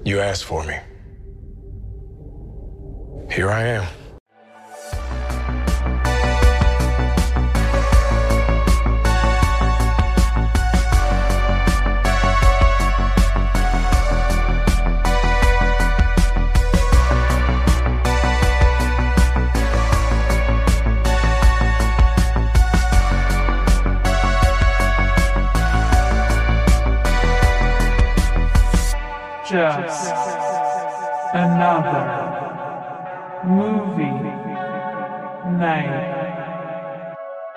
You asked for me. Here I am. Just another movie night.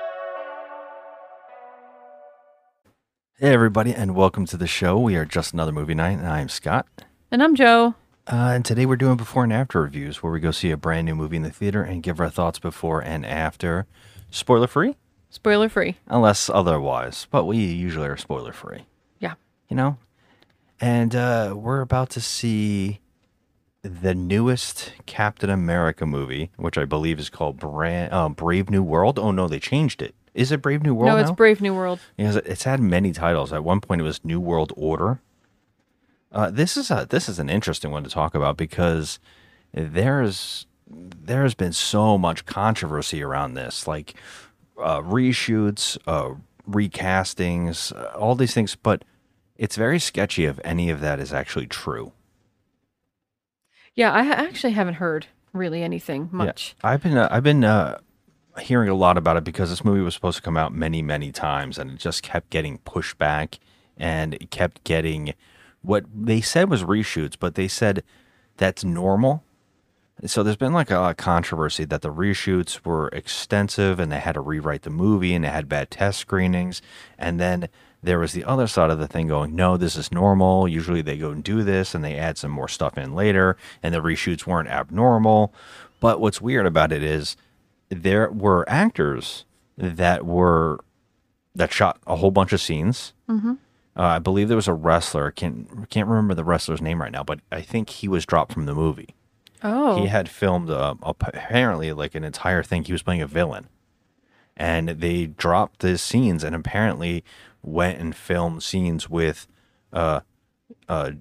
Hey everybody, and welcome to the show. We are Just Another Movie Night, and I'm Scott. And I'm Joe. And today we're doing before and after reviews, where we go see a brand new movie in the theater and give our thoughts before and after. Spoiler free? Spoiler free. Unless otherwise, but we usually are spoiler free. Yeah. You know? And we're about to see the newest Captain America movie, which I believe is called Brave New World. Oh no, they changed it. Is it Brave New World No, it's now? Brave New World. Because it's had many titles. At one point, it was New World Order. This is an interesting one to talk about because there's been so much controversy around this, like reshoots, recastings, all these things. But it's very sketchy if any of that is actually true. Yeah, I actually haven't heard really anything much. Yeah. I've been hearing a lot about it because this movie was supposed to come out many, many times, and it just kept getting pushed back, and it kept getting what they said was reshoots, but they said that's normal. So there's been like a lot of controversy that the reshoots were extensive and they had to rewrite the movie and they had bad test screenings. And then there was the other side of the thing going, no, this is normal. Usually they go and do this and they add some more stuff in later, and the reshoots weren't abnormal. But what's weird about it is there were actors that shot a whole bunch of scenes. Mm-hmm. I believe there was a wrestler. Can't remember the wrestler's name right now, but I think he was dropped from the movie. Oh. He had filmed apparently like an entire thing. He was playing a villain, and they dropped the scenes and apparently went and filmed scenes with Giancarlo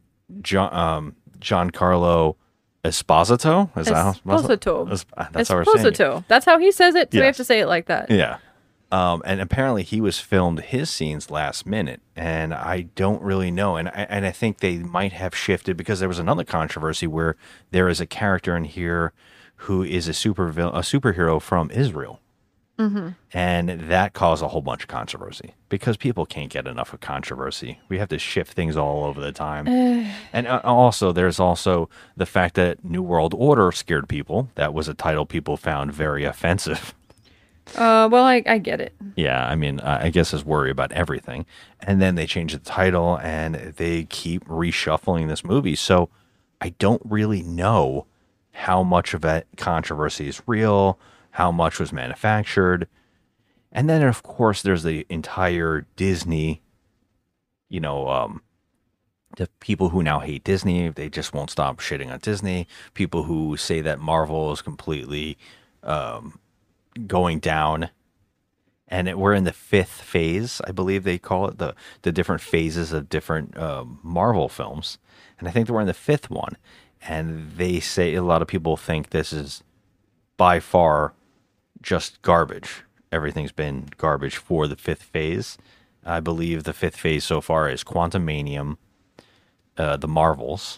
Esposito. Is that Esposito. That's how we're saying it. Esposito. That's how he says it. So we have Yes. to say it like that. Yeah. And apparently he was filmed his scenes last minute, and I don't really know. And I think they might have shifted because there was another controversy where there is a character in here who is a superhero from Israel. Mm-hmm. And that caused a whole bunch of controversy because people can't get enough of controversy. We have to shift things all over the time. And also, there's also the fact that New World Order scared people. That was a title people found very offensive. Well, I get it. Yeah, I mean, I guess there's worry about everything. And then they change the title and they keep reshuffling this movie. So I don't really know how much of that controversy is real, how much was manufactured. And then, of course, there's the entire Disney, the people who now hate Disney, they just won't stop shitting on Disney. People who say that Marvel is completely going down, and we're in the fifth phase, I believe they call it, the different phases of different Marvel films, and I think we're in the fifth one, and they say a lot of people think this is by far just garbage. Everything's been garbage for the fifth phase. I believe the fifth phase so far is Quantumanium, the Marvels,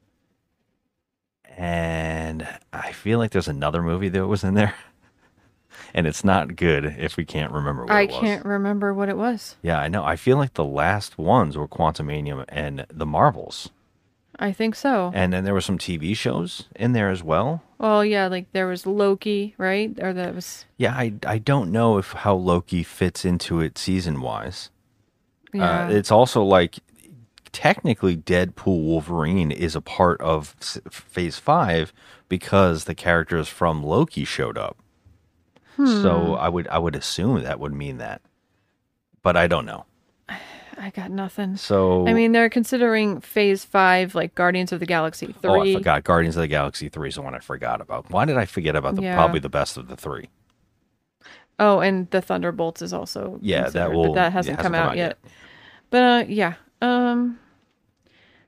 and I feel like there's another movie that was in there. And it's not good if we can't remember what it was. I can't remember what it was. Yeah, I know. I feel like the last ones were Quantumanium and the Marvels. I think so. And then there were some TV shows in there as well. Well, yeah, like there was Loki, right? Or that was... Yeah, I don't know how Loki fits into it season-wise. Yeah. It's also like, technically Deadpool Wolverine is a part of Phase 5 because the characters from Loki showed up. So I would assume that would mean that, but I don't know. I got nothing. So I mean, they're considering Phase 5 like Guardians of the Galaxy 3. Oh, I forgot. Guardians of the Galaxy 3 is the one I forgot about. Why did I forget about probably the best of the three? Oh, and the Thunderbolts is also but that hasn't come out yet. But yeah,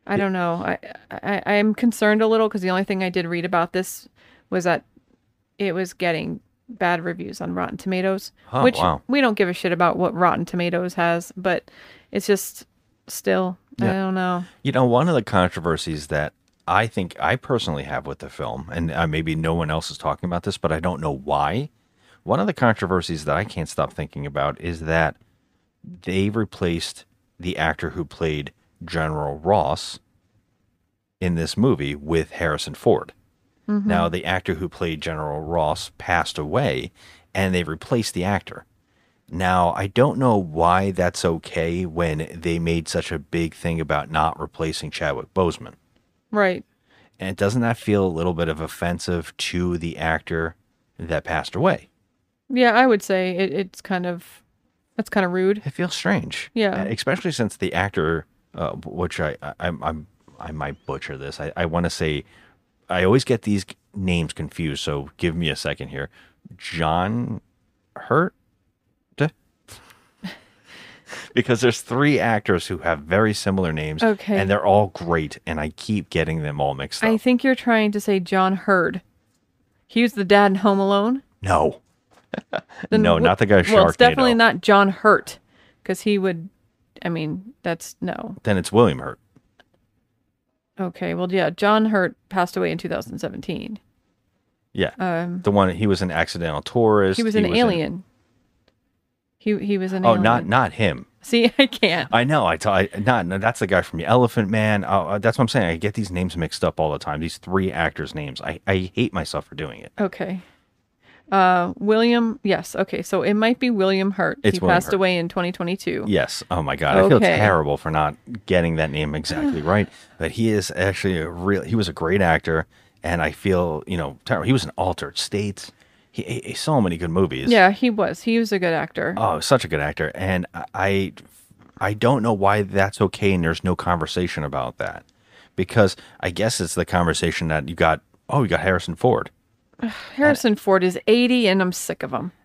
I don't know. I'm concerned a little because the only thing I did read about this was that it was getting bad reviews on Rotten Tomatoes, Oh, which wow. we don't give a shit about what Rotten Tomatoes has, but it's just still, I Yeah. don't know. You know, one of the controversies that I think I personally have with the film, and maybe no one else is talking about this, but I don't know why. One of the controversies that I can't stop thinking about is that they replaced the actor who played General Ross in this movie with Harrison Ford. Now, the actor who played General Ross passed away, and they replaced the actor. Now, I don't know why that's okay when they made such a big thing about not replacing Chadwick Boseman. Right. And doesn't that feel a little bit of offensive to the actor that passed away? Yeah, I would say it's that's kind of rude. It feels strange. Yeah. Especially since the actor, which I might butcher this. I want to say, I always get these names confused. So give me a second here. John Hurt? Because there's three actors who have very similar names. Okay. And they're all great. And I keep getting them all mixed up. I think you're trying to say John Hurd. He was the dad in Home Alone. No. Then No, not the guy Sharknado. Well, it's definitely not John Hurt, because he would. I mean, that's no. Then it's William Hurt. Okay, well, yeah, John Hurt passed away in 2017. Yeah. The one, he was an accidental tourist. He was an alien. He was an alien. Not him. See, I can't. I know. No, that's the guy from the Elephant Man. That's what I'm saying. I get these names mixed up all the time. These three actors' names. I hate myself for doing it. Okay. William, yes. Okay, so it might be William Hurt. It's he William passed Hurt. away in 2022. Yes. Oh my God. I feel Okay. terrible for not getting that name exactly right. But he is actually he was a great actor. And I feel, terrible. He was in Altered States. He so many good movies. Yeah, he was. He was a good actor. Oh, such a good actor. And I don't know why that's okay and there's no conversation about that. Because I guess it's the conversation that you got Harrison Ford. Harrison Ford is 80, and I'm sick of him.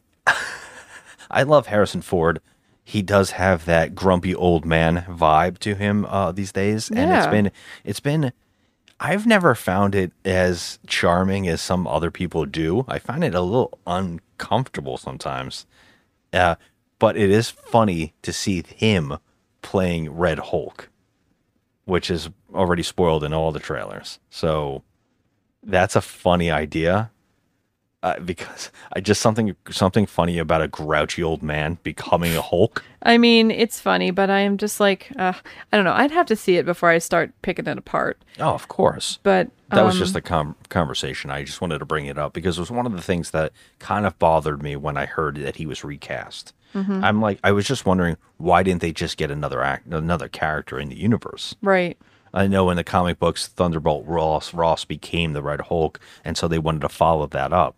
I love Harrison Ford. He does have that grumpy old man vibe to him these days. And Yeah. it's been I've never found it as charming as some other people do. I find it a little uncomfortable sometimes. But it is funny to see him playing Red Hulk, which is already spoiled in all the trailers. So that's a funny idea. Because I just something funny about a grouchy old man becoming a Hulk. I mean, it's funny, but I am just like, I don't know. I'd have to see it before I start picking it apart. Oh, of course. But That was just a conversation. I just wanted to bring it up because it was one of the things that kind of bothered me when I heard that he was recast. I'm like, I was just wondering, why didn't they just get another character in the universe? right. I know in the comic books, Thunderbolt Ross became the Red Hulk, and so they wanted to follow that up.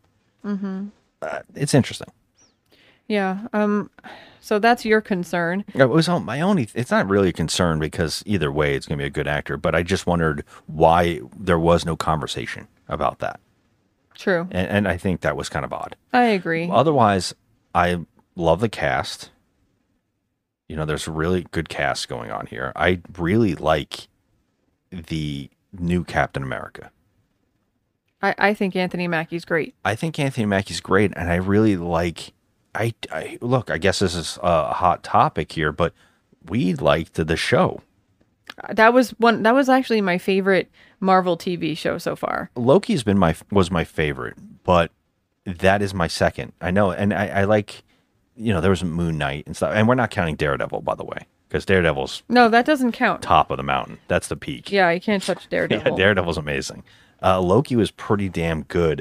It's interesting. Yeah. So that's your concern. It was my only. It's not really a concern because either way, it's going to be a good actor. But I just wondered why there was no conversation about that, True. and I think that was kind of odd. I agree. Otherwise, I love the cast. There's a really good cast going on here. I really like the new Captain America. I think Anthony Mackie's great. I think Anthony Mackie's great, and I really like. I look. I guess this is a hot topic here, but we liked the show. That was actually my favorite Marvel TV show so far. Loki's was my favorite, but that is my second. I know, and I like. There was Moon Knight and stuff, and we're not counting Daredevil, by the way, because Daredevil's No, that doesn't count. top of the mountain. That's the peak. Yeah, you can't touch Yeah, Daredevil. Daredevil's amazing. Loki was pretty damn good,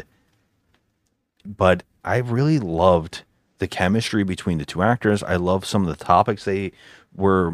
but I really loved the chemistry between the two actors. I love some of the topics they were,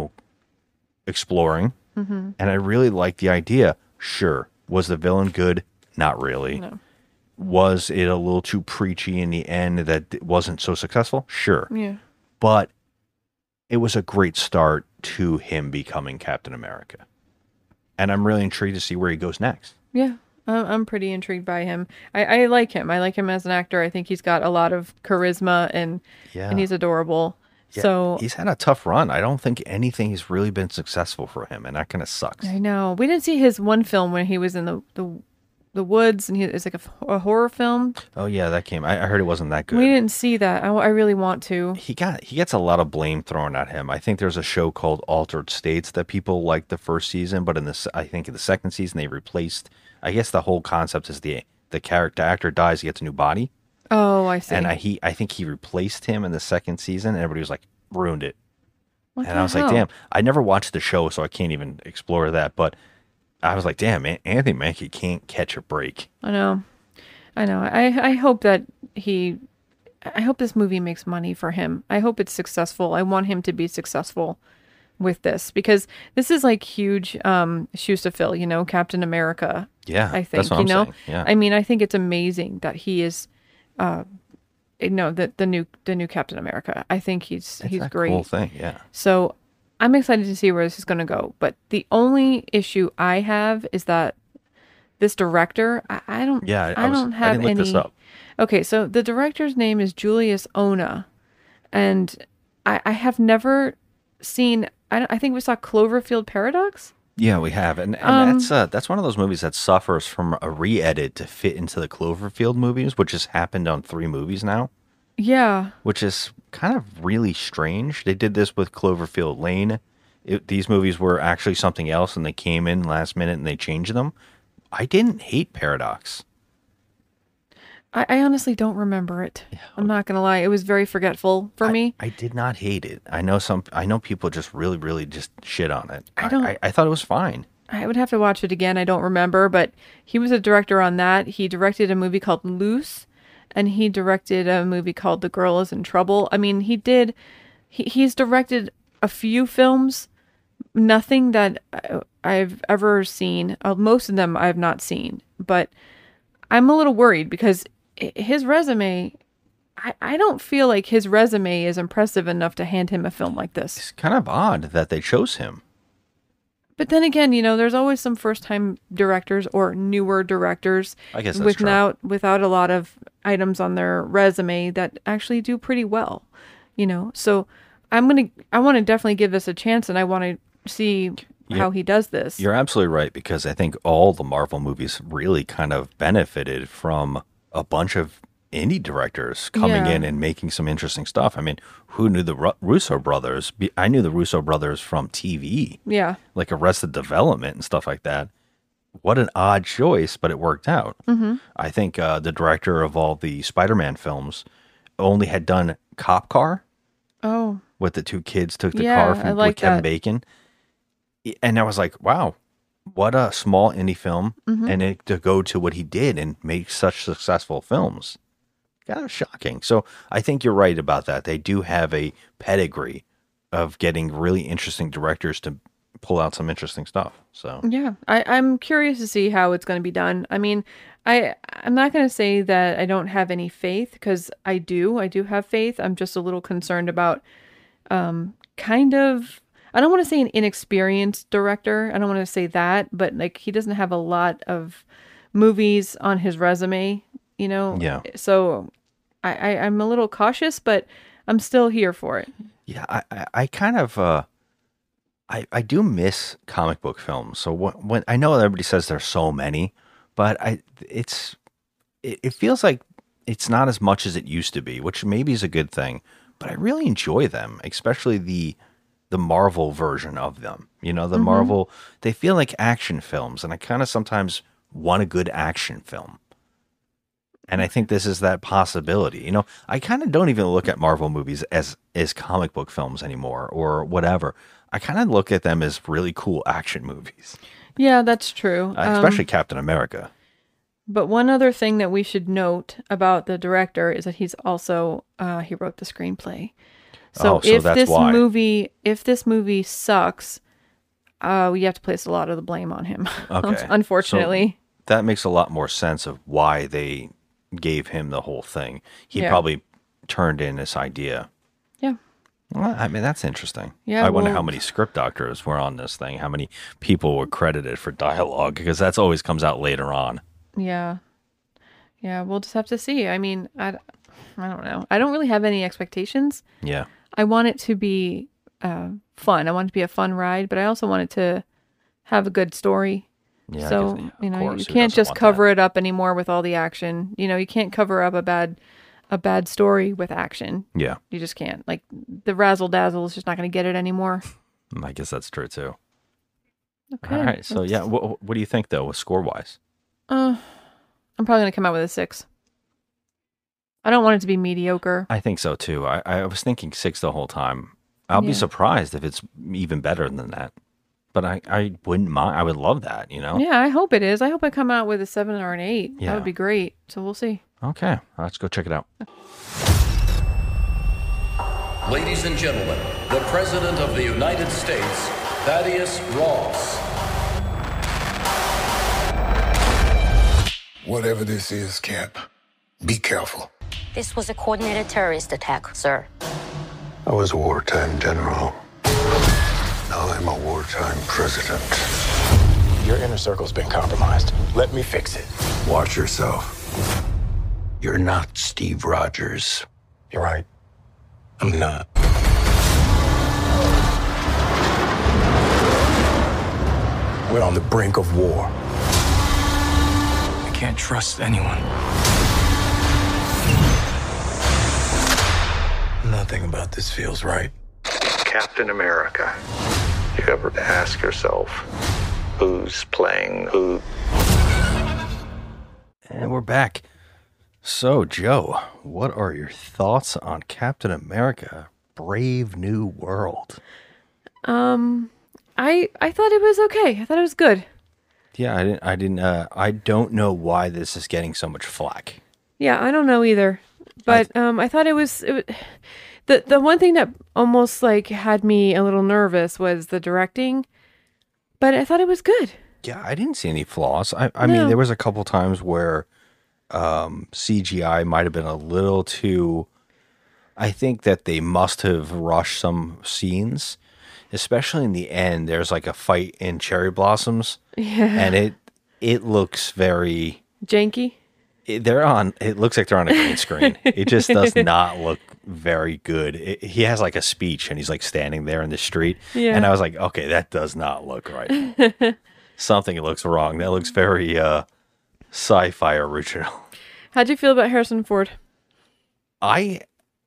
exploring, and I really liked the idea. Sure, was the villain good? Not really. No. Was it a little too preachy in the end that it wasn't so successful? Sure, Yeah. but it was a great start to him becoming Captain America, and I'm really intrigued to see where he goes next. Yeah. I'm pretty intrigued by him. I like him. I like him as an actor. I think he's got a lot of charisma and Yeah. and he's adorable. So he's had a tough run. I don't think anything has really been successful for him, and that kind of sucks. I know we didn't see his one film when he was in the woods, and it's like a horror film. Oh yeah, that came. I heard it wasn't that good. We didn't see that. I really want to. He gets a lot of blame thrown at him. I think there's a show called Altered States that people liked the first season, but I think in the second season they replaced. I guess the whole concept is the actor dies, he gets a new body, Oh, I see. and I think he replaced him in the second season, and everybody was like ruined it. What And the I was like, hell? damn, I never watched the show, so I can't even explore that. But I was like, damn, man, Anthony Mackie can't catch a break. I know. I hope that I hope this movie makes money for him. I hope it's successful. I want him to be successful with this because this is like huge shoes to fill, Captain America. Yeah, I think, that's what I'm saying. Yeah. I mean, I think it's amazing that he is the new Captain America. I think he's It's a great. cool thing. Yeah. So I'm excited to see where this is going to go. But the only issue I have is that this director, I don't, Yeah, I don't have didn't look any. this up. Okay, so the director's name is Julius Ona, and I have never seen. I think we saw Cloverfield Paradox. Yeah, we have, and that's one of those movies that suffers from a re-edit to fit into the Cloverfield movies, which has happened on 3 movies now, Yeah, which is kind of really strange. They did this with Cloverfield Lane. These movies were actually something else, and they came in last minute and they changed them. I didn't hate Paradox. I honestly don't remember it. I'm not gonna lie; it was very forgetful for me. I did not hate it. I know people just really, really just shit on it. I don't- I thought it was fine. I would have to watch it again. I don't remember, but he was a director on that. He directed a movie called Loose, and he directed a movie called The Girl Is in Trouble. I mean, he's directed a few films, nothing that I've ever seen. Most of them I've not seen, but I'm a little worried because his resume, I don't feel like his resume is impressive enough to hand him a film like this. It's kind of odd that they chose him. But then again, there's always some first-time directors or newer directors I guess that's true. without a lot of items on their resume that actually do pretty well, So I want to definitely give this a chance, and I want to see how he does this. You're absolutely right, because I think all the Marvel movies really kind of benefited from a bunch of indie directors coming Yeah. in and making some interesting stuff. I mean, who knew the Russo brothers? I knew the Russo brothers from TV, Yeah, like Arrested Development and stuff like that. What an odd choice, but it worked out. Mm-hmm. I think the director of all the Spider-Man films only had done Cop Car, oh, with the 2 kids took the Yeah, car I from like with Kevin that. Bacon. And I was like, wow, what a small indie film. Mm-hmm. And to go to what he did and make such successful films. Kind of shocking. So I think you're right about that. They do have a pedigree of getting really interesting directors to pull out some interesting stuff. So yeah. I'm curious to see how it's going to be done. I mean, I'm not going to say that I don't have any faith because I do have faith. I'm just a little concerned about kind of, I don't want to say an inexperienced director. I don't want to say that, but like he doesn't have a lot of movies on his resume, Yeah. So I'm a little cautious, but I'm still here for it. yeah, I kind of I do miss comic book films. So when I know everybody says there's so many, but it feels like it's not as much as it used to be, which maybe is a good thing. But I really enjoy them, especially the Marvel version of them. The Marvel, they feel like action films, and I kind of sometimes want a good action film. And I think this is that possibility. I kind of don't even look at Marvel movies as comic book films anymore or whatever. I kind of look at them as really cool action movies, Yeah, that's true. especially Captain America. But one other thing that we should note about the director is that he's also he wrote the screenplay. So, Oh, so that's why. if this movie sucks, we have to place a lot of the blame on him. Okay. Unfortunately. So that makes a lot more sense of why they gave him the whole thing. He Yeah. probably turned in this idea. Yeah. Well, I mean, that's interesting. Yeah, I wonder well- how many script doctors were on this thing, how many people were credited for dialogue, because that's always comes out later on. Yeah. Yeah, we'll just have to see. I mean, I don't know. I don't really have any expectations. Yeah. I want it to be fun. I want it to be a fun ride, but I also want it to have a good story. Yeah, So, 'cause, you know, course, you who can't doesn't just want cover it up anymore with all the action. You know, you can't cover up a bad story with action. that. Yeah, You just can't. Like the razzle dazzle is just not going to get it anymore. I guess that's true too. Okay. All right, so yeah, what do you think though, score wise? I'm probably going to come out with a 6. I don't want it to be mediocre. I think so too. I was thinking 6 the whole time. I'll be Yeah. surprised if it's even better than that. But I wouldn't mind. I would love that, you know? Yeah, I hope it is. I hope I come out with a 7 or an 8. Yeah. That would be great. So we'll see. Okay, let's go check it out. Ladies and gentlemen, the President of the United States, Thaddeus Ross. Whatever this is, Cap, be careful. This was a coordinated terrorist attack, sir. I was a wartime general. Now I'm a wartime president. Your inner circle's been compromised. Let me fix it. Watch yourself. You're not Steve Rogers. You're right. I'm not. We're on the brink of war. I can't trust anyone. Nothing about this feels right. Captain America. You ever ask yourself, who's playing who? And we're back. So, Joe, what are your thoughts on Captain America: Brave New World? I thought it was okay. I thought it was good. Yeah, I don't know why this is getting so much flack. Yeah, I don't know either. But I thought it was the one thing that almost like had me a little nervous was the directing. But I thought it was good. Yeah, I didn't see any flaws. I No. mean, there was a couple times where CGI might have been a little too. I think that they must have rushed some scenes, especially in the end. There's like a fight in cherry blossoms, and it looks very. Janky. It looks like they're on a green screen. It just does not look very good. He has like a speech, and he's like standing there in the street, Yeah. and I was like, okay, that does not look right. Something looks wrong. That looks very sci-fi original. How'd you feel about Harrison Ford? I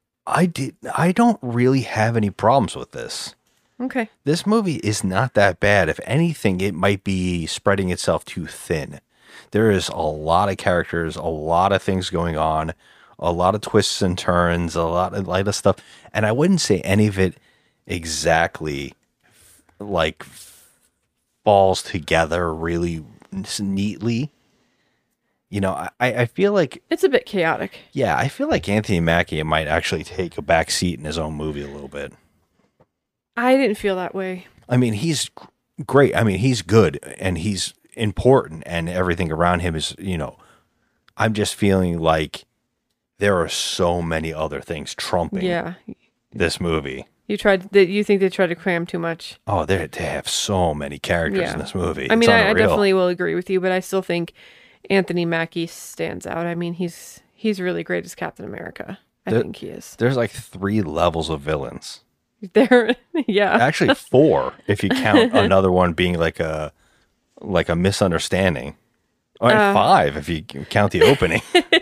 don't really have any problems with this. Okay. This movie is not that bad. If anything, it might be spreading itself too thin. There is a lot of characters, a lot of things going on, a lot of twists and turns, a lot of stuff. And I wouldn't say any of it exactly like falls together really neatly. You know, I feel like, It's a bit chaotic. yeah, I feel like Anthony Mackie might actually take a back seat in his own movie a little bit. I didn't feel that way. I mean, he's great. I mean, he's good and he's important and everything around him is, you know, I'm just feeling like there are so many other things trumping Yeah. this movie. You think they tried to cram too much. Oh, they have so many characters Yeah. in this movie. I mean, It's I unreal. definitely will agree with you, but I still think Anthony Mackie stands out. I mean, he's really great as Captain America. I The- think he is. There's like 3 levels of villains. There, yeah. Actually 4 if you count another one being like a misunderstanding. Or 5 if you count the opening.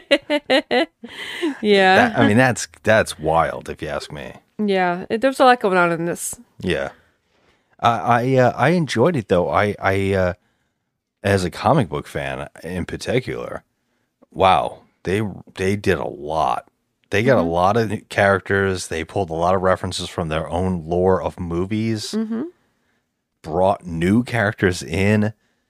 Yeah. I mean, that's wild if you ask me. Yeah. There's a lot going on in this. Yeah, I enjoyed it though. I as a comic book fan in particular, wow, they did a lot. They got a lot of characters. They pulled a lot of references from their own lore of movies. Brought new characters in.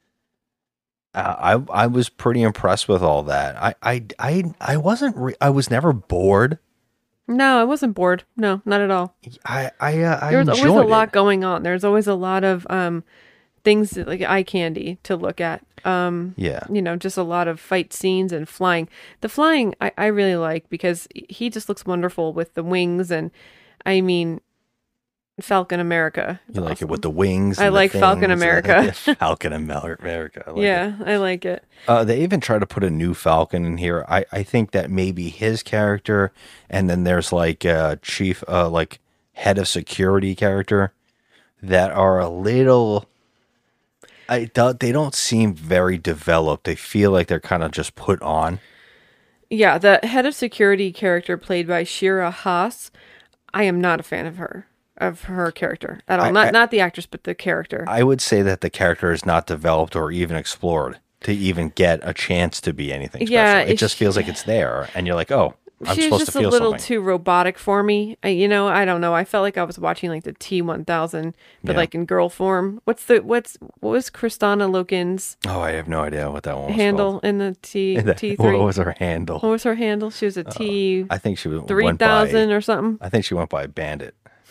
I was pretty impressed with all that. I wasn't. I was never bored. No, I wasn't bored. No, not at all. I There's always enjoyed a lot it. going on. There's always a lot of things that, like eye candy to look at. Yeah. You know, just a lot of fight scenes and flying. The flying I really like because he just looks wonderful with the wings and I mean Falcon America. You like it with the wings. I and the like Falcon things. America. Yeah, Falcon America. I like it. Yeah, I like it. They even try to put a new Falcon in here. I think that maybe his character, and then there's like Chief, like head of security character that are a little. They don't seem very developed. They feel like they're kind of just put on. Yeah, the head of security character played by Shira Haas. I am not a fan of her character at all. Not the actress, but the character. I would say that the character is not developed or even explored to even get a chance to be anything special. Yeah, it just feels like it's there, and you're like, oh, I'm She's supposed just to feel a little something. too robotic for me. I don't know. I felt like I was watching like the T-1000, but Yeah. like in girl form. What was Kristana Loken's Oh, I have no idea what that one was handle called. in the T3? What was her handle? What was her handle? She was a T I think she went 3000 by. or something. I think she went by Bandit.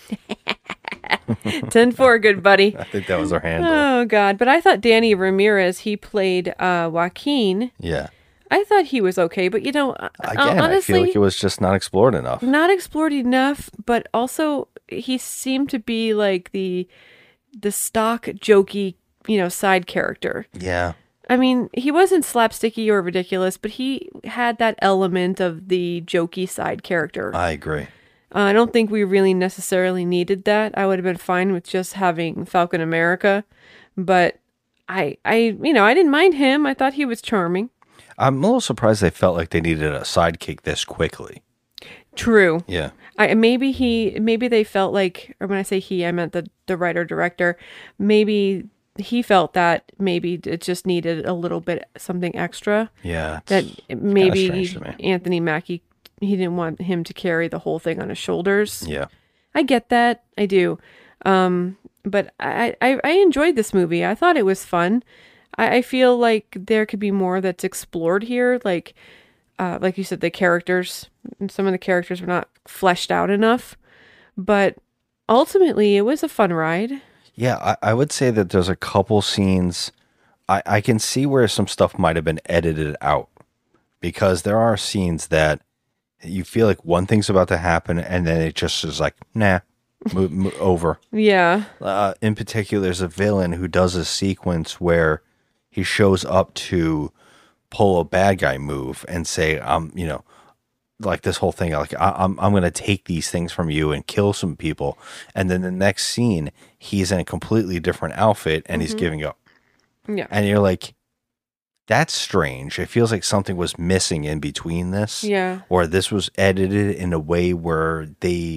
10-4, good buddy. I think that was her handle. Oh God! But I thought Danny Ramirez, he played Joaquin. Yeah. I thought he was okay, but Again, honestly, I feel like it was just not explored enough. not explored enough. But also, he seemed to be like the stock jokey, side character. Yeah. I mean, he wasn't slapsticky or ridiculous, but he had that element of the jokey side character. I agree. I don't think we really necessarily needed that. I would have been fine with just having Falcon America, but I didn't mind him. I thought he was charming. I'm a little surprised they felt like they needed a sidekick this quickly. True. Yeah. Maybe they felt like, or when I say he, I meant the writer director. Maybe he felt that maybe it just needed a little bit something extra. Yeah. That maybe strange to me. Anthony Mackie, he didn't want him to carry the whole thing on his shoulders. Yeah. I get that. I do. But I enjoyed this movie. I thought it was fun. I feel like there could be more that's explored here. Like you said, the characters, some of the characters were not fleshed out enough, but ultimately it was a fun ride. Yeah, I would say that there's a couple scenes. I can see where some stuff might have been edited out, because there are scenes that you feel like one thing's about to happen and then it just is like, nah, move over. Yeah. In particular, there's a villain who does a sequence where he shows up to pull a bad guy move and say, like this whole thing, like I'm going to take these things from you and kill some people. And then the next scene, he's in a completely different outfit and he's giving up. Yeah. And you're like, that's strange. It feels like something was missing in between this. Yeah. Or this was edited in a way where they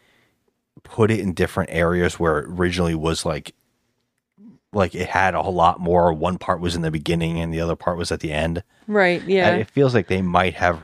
put it in different areas where it originally was like it had a whole lot more. One part was in the beginning and the other part was at the end. Right. Yeah. And it feels like they might have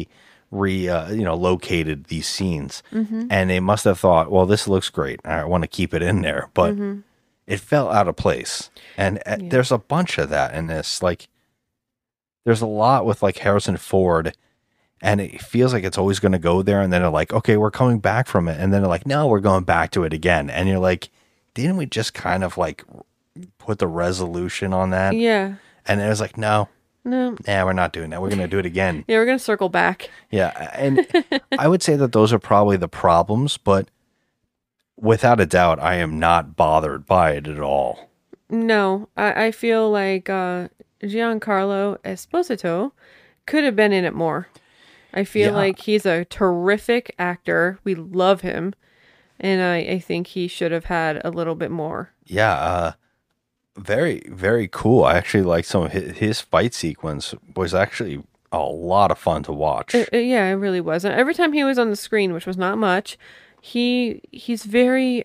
located these scenes, and they must have thought, well, this looks great, I want to keep it in there, but it fell out of place. And there's a bunch of that in this. Like, there's a lot with like Harrison Ford, and it feels like it's always going to go there, and then they're like, okay, we're coming back from it, and then they're like, no, we're going back to it again, and you're like, didn't we just kind of like put the resolution on that? Yeah. And it was like, no, No. we're not doing that. We're going to do it again. Yeah, we're going to circle back. Yeah. And I would say that those are probably the problems, but without a doubt, I am not bothered by it at all. No, I feel like Giancarlo Esposito could have been in it more. I feel Yeah. like he's a terrific actor. We love him. And I think he should have had a little bit more. Yeah. Very, very cool. I actually like some of his fight sequence was actually a lot of fun to watch. Yeah, it really was. And every time he was on the screen, which was not much, he's very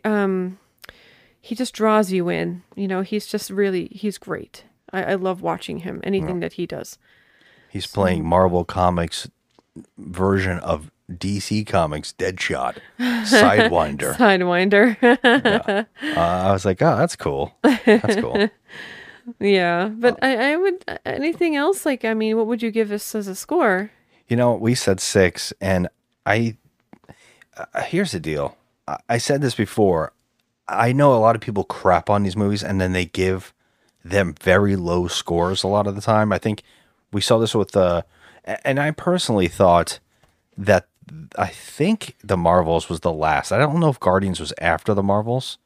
he just draws you in. He's great. I love watching him. Anything that he does. He's playing Marvel Comics version of DC Comics Deadshot, Sidewinder. Sidewinder. I was like, oh, that's cool. That's cool. Yeah, but I would anything else like what would you give us as a score? We said 6, and here's the deal. I said this before. I know a lot of people crap on these movies, and then they give them very low scores a lot of the time. I think we saw this with and I personally thought that I think the Marvels was the last. I don't know if Guardians was after the Marvels.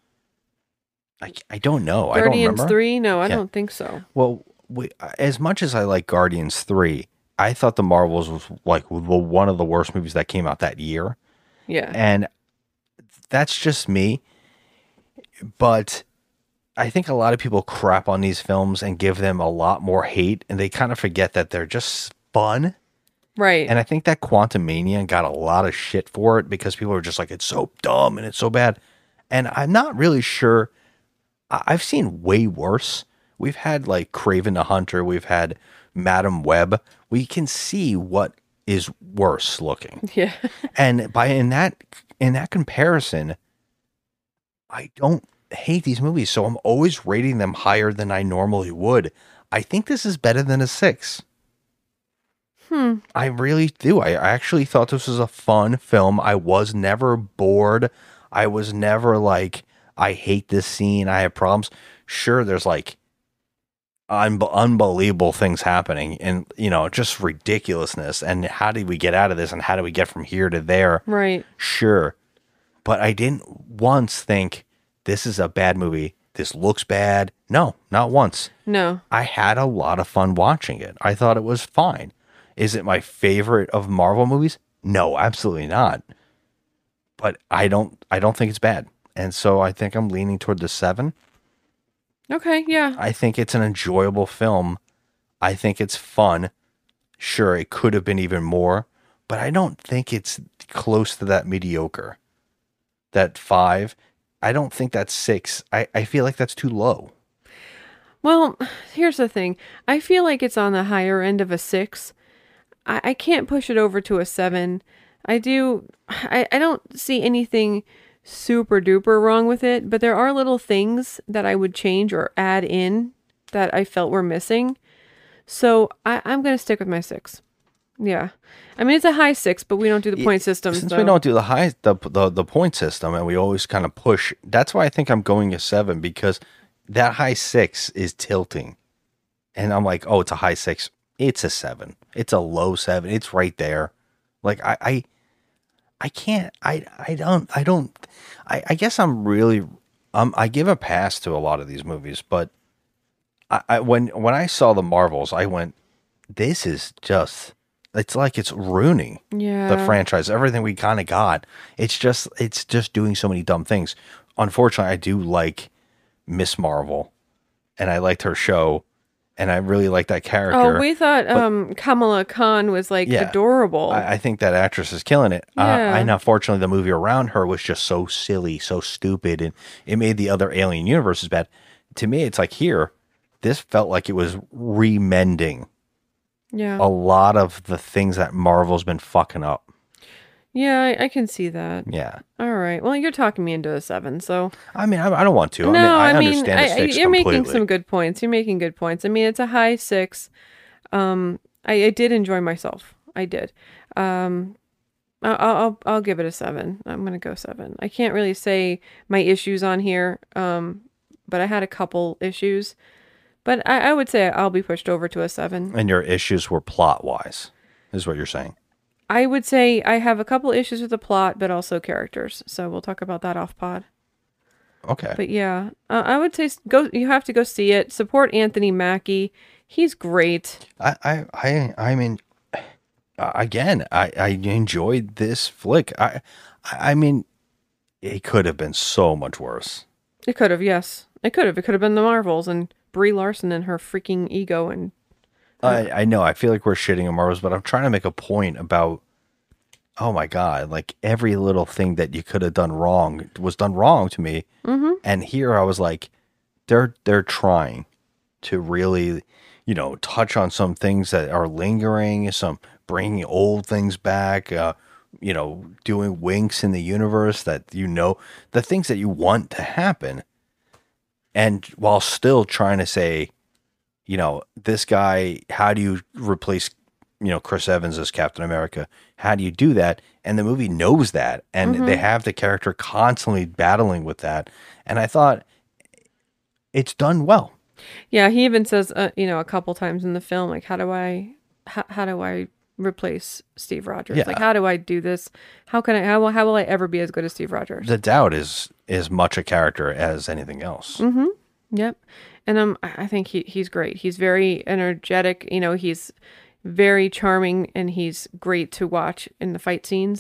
I don't know. I don't Guardians remember. 3? No, I Yeah. don't think so. Well, as much as I like Guardians 3, I thought the Marvels was like one of the worst movies that came out that year. Yeah. And that's just me. But I think a lot of people crap on these films and give them a lot more hate, and they kind of forget that they're just fun. Right. And I think that Quantumania got a lot of shit for it because people were just like, it's so dumb and it's so bad. And I'm not really sure. I've seen way worse. We've had like Craven the Hunter. We've had Madam Web. We can see what is worse looking. Yeah. And in that comparison, I don't hate these movies, so I'm always rating them higher than I normally would. I think this is better than a 6. I really do. I actually thought this was a fun film. I was never bored. I was never like, I hate this scene. I have problems. Sure, there's like unbelievable things happening and, just ridiculousness. And how did we get out of this? And how do we get from here to there? Right. Sure. But I didn't once think this is a bad movie. This looks bad. No, not once. No. I had a lot of fun watching it. I thought it was fine. Is it my favorite of Marvel movies? No, absolutely not. But I don't think it's bad. And so I think I'm leaning toward the 7. Okay, yeah. I think it's an enjoyable film. I think it's fun. Sure, it could have been even more, but I don't think it's close to that mediocre. That 5, I don't think that's 6. I feel like that's too low. Well, here's the thing. I feel like it's on the higher end of a 6. I can't push it over to a 7. I don't see anything super duper wrong with it, but there are little things that I would change or add in that I felt were missing. So I'm going to stick with my 6. Yeah. I mean, it's a high 6, but we don't do the point system. Since we don't do the point system and we always kind of push, that's why I think I'm going a 7, because that high 6 is tilting. And I'm like, oh, it's a high 6. It's a 7. It's a low 7. It's right there. Like I can't, I guess I'm really, I give a pass to a lot of these movies, but when I saw the Marvels, I went, this is just, it's like it's ruining the franchise. Everything we kind of got. It's just doing so many dumb things. Unfortunately, I do like Miss Marvel, and I liked her show, and I really like that character. Oh, we thought Kamala Khan was like adorable. I think that actress is killing it. Yeah. And unfortunately, the movie around her was just so silly, so stupid, and it made the other alien universes bad. To me, it's like here, this felt like it was remending a lot of the things that Marvel's been fucking up. Yeah, I can see that. Yeah. All right. Well, you're talking me into a 7, so. I mean, I don't want to. No, I understand a 6 you're completely. making some good points. You're making good points. I mean, it's a high 6. I did enjoy myself. I did. I'll give it a 7. I'm gonna go 7. I can't really say my issues on here, but I had a couple issues. But I would say I'll be pushed over to a 7. And your issues were plot-wise, is what you're saying. I would say I have a couple issues with the plot, but also characters. So we'll talk about that off pod. Okay. But yeah, I would say go. You have to go see it. Support Anthony Mackie. He's great. I mean, again, I enjoyed this flick. I mean, it could have been so much worse. It could have, yes. It could have. It could have been the Marvels and Brie Larson and her freaking ego and. I know. I feel like we're shitting on Marvels, but I'm trying to make a point about, oh my God, like every little thing that you could have done wrong was done wrong to me. Mm-hmm. And here I was like, they're trying to really, touch on some things that are lingering, some bringing old things back, doing winks in the universe that, the things that you want to happen. And while still trying to say, this guy, how do you replace, Chris Evans as Captain America? How do you do that? And the movie knows that. And they have the character constantly battling with that. And I thought it's done well. Yeah, he even says, a couple times in the film, like, how do I replace Steve Rogers? Yeah. Like, how do I do this? How will I ever be as good as Steve Rogers? The doubt is much a character as anything else. Mm-hmm. Yep. And I think he's great. He's very energetic. He's very charming and he's great to watch in the fight scenes.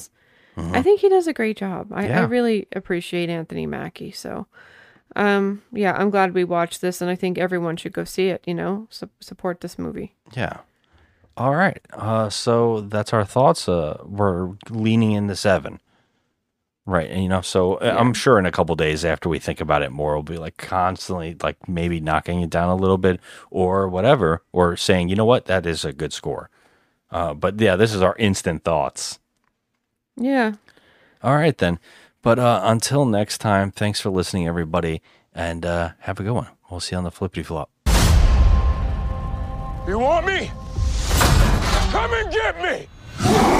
I think he does a great job. I Yeah. really appreciate Anthony Mackie. So, yeah, I'm glad we watched this, and I think everyone should go see it. Support this movie. Yeah. All right. So that's our thoughts. We're leaning into 7. Right. And, so I'm sure in a couple days after we think about it more, we'll be like constantly like maybe knocking it down a little bit or whatever, or saying, you know what, that is a good score. But yeah, this is our instant thoughts. Yeah. All right, then. But until next time, thanks for listening, everybody, and have a good one. We'll see you on the flippity flop. You want me? Come and get me!